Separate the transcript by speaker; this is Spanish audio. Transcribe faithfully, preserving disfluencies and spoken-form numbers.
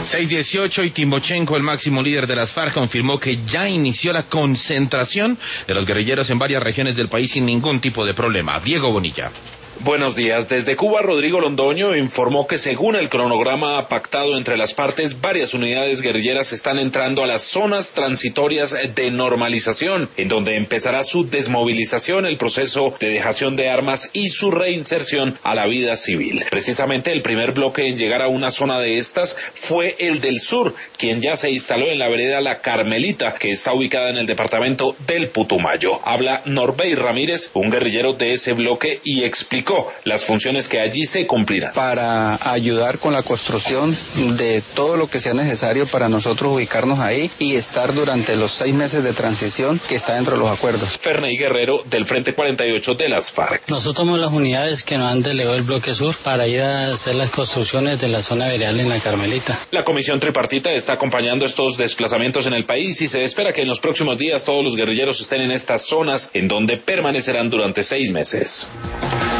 Speaker 1: seis dieciocho y Timochenko, el máximo líder de las FARC, confirmó que ya inició la concentración de los guerrilleros en varias regiones del país sin ningún tipo de problema. Diego Bonilla.
Speaker 2: Buenos días. Desde Cuba, Rodrigo Londoño informó que según el cronograma pactado entre las partes, varias unidades guerrilleras están entrando a las zonas transitorias de normalización, en donde empezará su desmovilización, el proceso de dejación de armas y su reinserción a la vida civil. Precisamente el primer bloque en llegar a una zona de estas fue el del sur, quien ya se instaló en la vereda La Carmelita, que está ubicada en el departamento del Putumayo. Habla Norbey Ramírez, un guerrillero de ese bloque, y explicó las funciones que allí se cumplirán.
Speaker 3: Para ayudar con la construcción de todo lo que sea necesario para nosotros ubicarnos ahí y estar durante los seis meses de transición que está dentro de los acuerdos.
Speaker 2: Ferney Guerrero, del Frente cuarenta y ocho de las FARC.
Speaker 4: Nosotros somos las unidades que nos han delegado el bloque sur para ir a hacer las construcciones de la zona veredal en La Carmelita.
Speaker 2: La comisión tripartita está acompañando estos desplazamientos en el país y se espera que en los próximos días todos los guerrilleros estén en estas zonas en donde permanecerán durante seis meses.